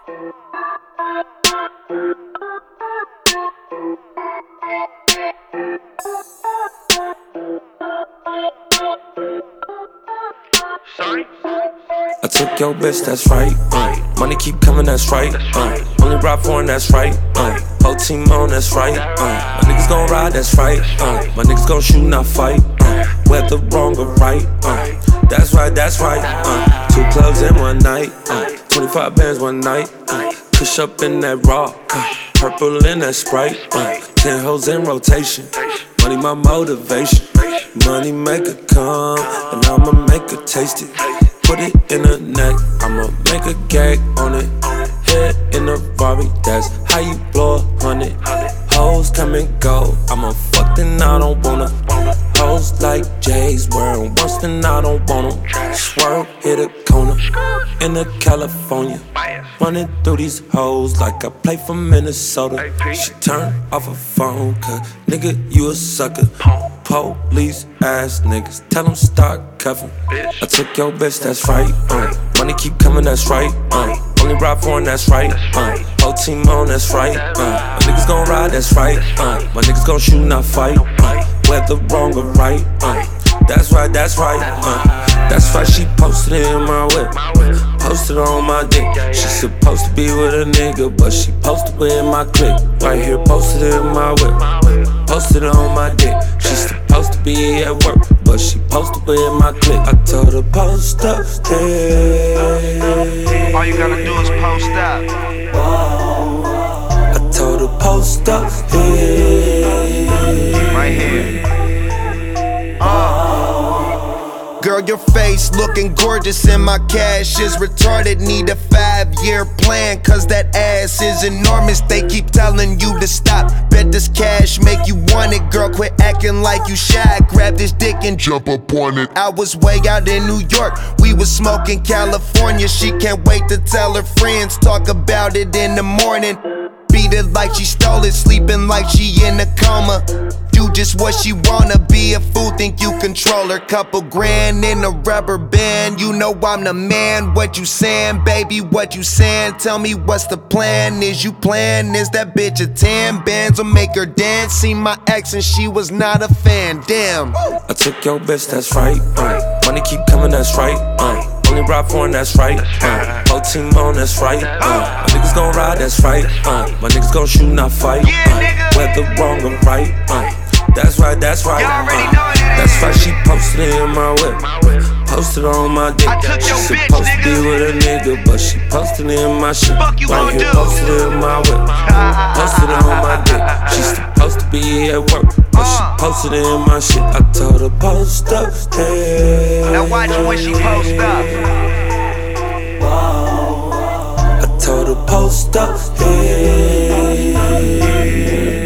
I took your bitch, that's right. Money keep coming, that's right. Only ride foreign, that's right. Whole team on, that's right. My niggas gon' ride, that's right. My niggas gon' shoot, not fight. Whether wrong or right. That's right, that's right. 2 clubs in one night. 25 bands one night. Push up in that raw. Purple in that Sprite. 10 hoes in rotation. Money my motivation. Money make her come, and I'ma make her taste it. Put it in her neck, I'ma make a gag on it. Head in the Rari, that's how you blow 100. Hoes come and go, I'ma fuck then I don't wanna. Hoes like J's wearing worse than I don't want them. Swerve, hit a corner, in the California. Running through these hoes like I play for Minnesota. She turn off her phone, cause nigga, you a sucker. Police ass niggas, tell them start cuffing. I took your bitch, that's right. Money keep coming, that's right. Only ride foreign, that's right. Whole team on, that's right. My niggas gon' ride, that's right. My niggas gon' shoot, not fight. Whether wrong or right. That's right, that's right. That's why she posted it in my whip. Posted on my dick. She supposed to be with a nigga, but she posted with my clique. Right here, posted it in my whip. Posted it on my dick. She supposed to be at work, but she posted with my clique. I told her post up, hey. All you gotta do is post up. I told her post up, hey. Right here. Girl, your face looking gorgeous and my cash is retarded. Need a 5-year plan, cause that ass is enormous. They keep telling you to stop. Bet this cash make you want it. Girl, quit acting like you shy. Grab this dick and jump up on it. I was way out in New York, we was smoking California. She can't wait to tell her friends, talk about it in the morning. Beat it like she stole it, sleeping like she in a coma. Do just what she wanna, be a fool, think you control her. Couple grand in a rubber band, you know I'm the man. What you saying, baby, what you saying? Tell me what's the plan, is you plan? Is that bitch a 10 bands will make her dance? See my ex and she was not a fan, damn. I took your bitch, that's right. Money keep coming, that's right. Only ride foreign, that's right. Whole team on, that's right. My niggas gon' ride, that's right. My niggas gon' shoot, not fight. Whether wrong or right. That's right, that's right. That's why she posted it in my whip. Posted on my dick. She supposed to be with a nigga, but she posted it in my shit. Right here, posted it in my whip. Posted it on my dick. She supposed to be at work, but she posted it in my shit. I told her post up, hey. Now watch when she post up. I told her post up, hey.